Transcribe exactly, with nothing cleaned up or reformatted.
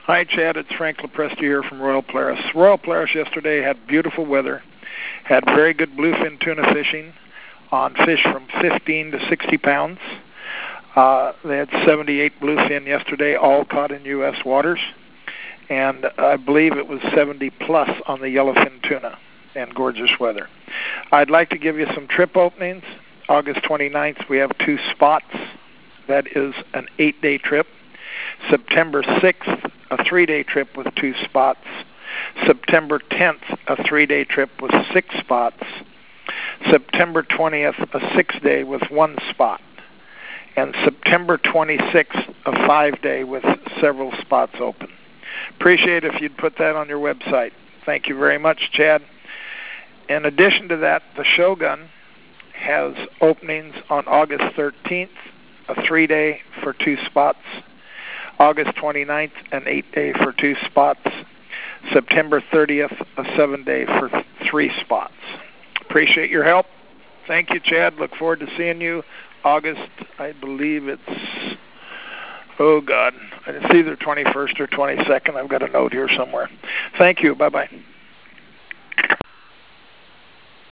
Hi, Chad. It's Frank Lopresti here from Royal Polaris. Royal Polaris yesterday had beautiful weather, had very good bluefin tuna fishing on fish from fifteen to sixty pounds. Uh, they had seventy-eight bluefin yesterday, all caught in U S waters, and I believe it was seventy plus on the yellowfin tuna, and gorgeous weather. I'd like to give you some trip openings. August twenty-ninth, we have two spots. That is an eight-day trip. September sixth, a three-day trip with two spots. September tenth, a three-day trip with six spots. September twentieth, a six-day with one spot. And September twenty-sixth, a five-day with several spots open. Appreciate if you'd put that on your website. Thank you very much, Chad. In addition to that, the Shogun has openings on August thirteenth, a three-day for two spots. August twenty-ninth, an eight-day for two spots. September thirtieth, a seven-day for th- three spots. Appreciate your help. Thank you, Chad. Look forward to seeing you August, I believe it's, oh, God, it's either twenty-first or twenty-second. I've got a note here somewhere. Thank you. Bye-bye.